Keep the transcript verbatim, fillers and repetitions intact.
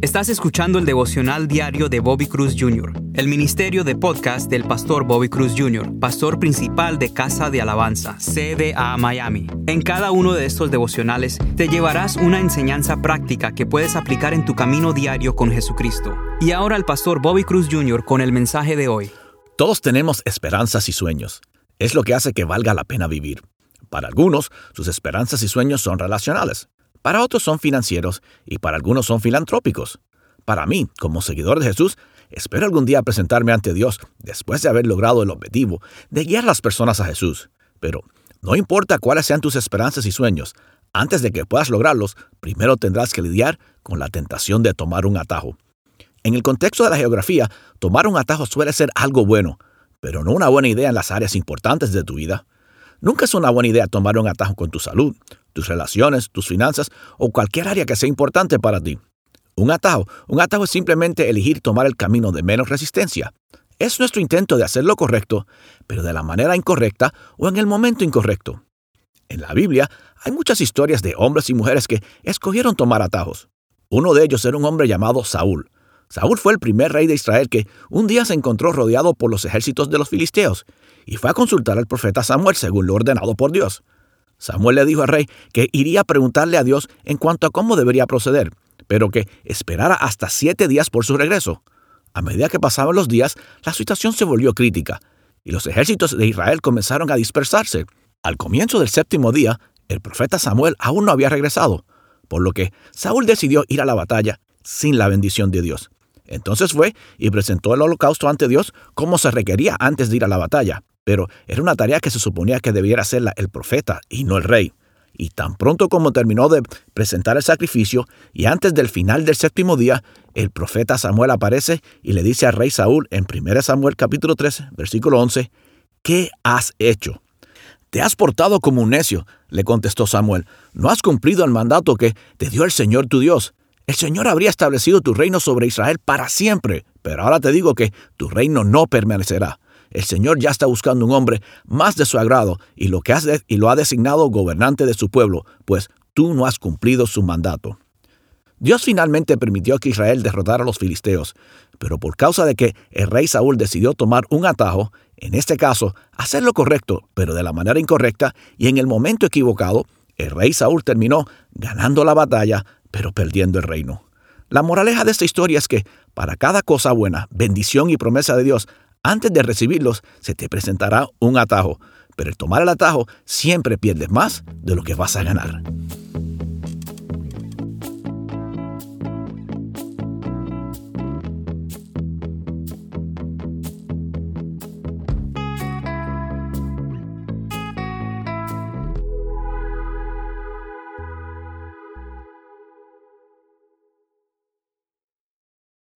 Estás escuchando el devocional diario de Bobby Cruz junior, el ministerio de podcast del pastor Bobby Cruz junior, pastor principal de Casa de Alabanza, C D A Miami. En cada uno de estos devocionales te llevarás una enseñanza práctica que puedes aplicar en tu camino diario con Jesucristo. Y ahora el pastor Bobby Cruz junior con el mensaje de hoy. Todos tenemos esperanzas y sueños. Es lo que hace que valga la pena vivir. Para algunos, sus esperanzas y sueños son relacionales. Para otros son financieros y para algunos son filantrópicos. Para mí, como seguidor de Jesús, espero algún día presentarme ante Dios después de haber logrado el objetivo de guiar a las personas a Jesús. Pero no importa cuáles sean tus esperanzas y sueños, antes de que puedas lograrlos, primero tendrás que lidiar con la tentación de tomar un atajo. En el contexto de la geografía, tomar un atajo suele ser algo bueno, pero no una buena idea en las áreas importantes de tu vida. Nunca es una buena idea tomar un atajo con tu salud, tus relaciones, tus finanzas o cualquier área que sea importante para ti. Un atajo, un atajo es simplemente elegir tomar el camino de menos resistencia. Es nuestro intento de hacer lo correcto, pero de la manera incorrecta o en el momento incorrecto. En la Biblia hay muchas historias de hombres y mujeres que escogieron tomar atajos. Uno de ellos era un hombre llamado Saúl. Saúl fue el primer rey de Israel que un día se encontró rodeado por los ejércitos de los filisteos y fue a consultar al profeta Samuel según lo ordenado por Dios. Samuel le dijo al rey que iría a preguntarle a Dios en cuanto a cómo debería proceder, pero que esperara hasta siete días por su regreso. A medida que pasaban los días, la situación se volvió crítica y los ejércitos de Israel comenzaron a dispersarse. Al comienzo del séptimo día, el profeta Samuel aún no había regresado, por lo que Saúl decidió ir a la batalla sin la bendición de Dios. Entonces fue y presentó el holocausto ante Dios como se requería antes de ir a la batalla, pero era una tarea que se suponía que debiera hacerla el profeta y no el rey. Y tan pronto como terminó de presentar el sacrificio y antes del final del séptimo día, el profeta Samuel aparece y le dice al rey Saúl en primero Samuel capítulo tres, versículo once, ¿qué has hecho? Te has portado como un necio, le contestó Samuel. No has cumplido el mandato que te dio el Señor tu Dios. El Señor habría establecido tu reino sobre Israel para siempre, pero ahora te digo que tu reino no permanecerá. El Señor ya está buscando un hombre más de su agrado y lo, que has de, y lo ha designado gobernante de su pueblo, pues tú no has cumplido su mandato. Dios finalmente permitió que Israel derrotara a los filisteos, pero por causa de que el rey Saúl decidió tomar un atajo, en este caso, hacer lo correcto, pero de la manera incorrecta y en el momento equivocado, el rey Saúl terminó ganando la batalla, pero perdiendo el reino. La moraleja de esta historia es que para cada cosa buena, bendición y promesa de Dios, antes de recibirlos, se te presentará un atajo, pero el tomar el atajo siempre pierdes más de lo que vas a ganar.